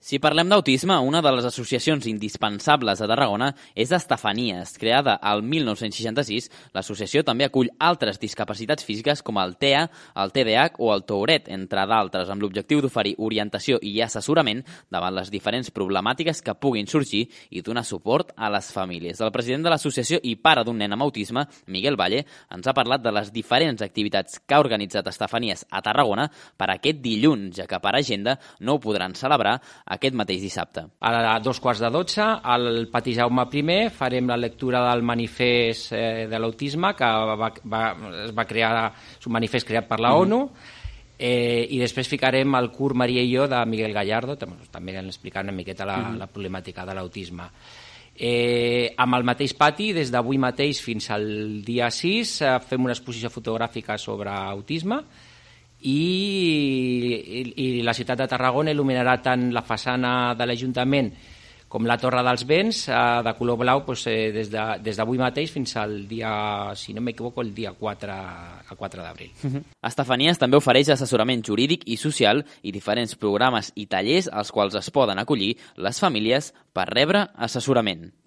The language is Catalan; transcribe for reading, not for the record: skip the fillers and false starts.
Si parlem d'autisme, una de les associacions indispensables a Tarragona és Estefanies. Creada al 1966, l'associació també acull altres discapacitats físiques com el TEA, el TDAH o el Tourette, entre d'altres, amb l'objectiu d'oferir orientació i assessorament davant les diferents problemàtiques que puguin sorgir i donar suport a les famílies. El president de l'associació i pare d'un nen amb autisme, Miguel Valle, ens ha parlat de les diferents activitats que ha organitzat Estefanies a Tarragona per aquest dilluns, ja que per agenda no ho podran celebrar aquest mateix dissabte. A 2:15 al Pati Jaume I farem la lectura del manifest de l'autisme, que es va crear, és un manifest creat per la ONU, i després ficarem el curt Maria i jo de Miguel Gallardo, també explicant una miqueta la problemàtica de l'autisme. Amb el mateix pati, des d'avui mateix fins al dia 6, fem una exposició fotogràfica sobre autisme, i la ciutat de Tarragona il·luminarà tant la façana de l'Ajuntament com la Torre dels Vents de color blau des d'avui mateix fins al dia, si no m'equivoco, el dia 4 d'abril. Estefanies també ofereix assessorament jurídic i social i diferents programes i tallers als quals es poden acollir les famílies per rebre assessorament.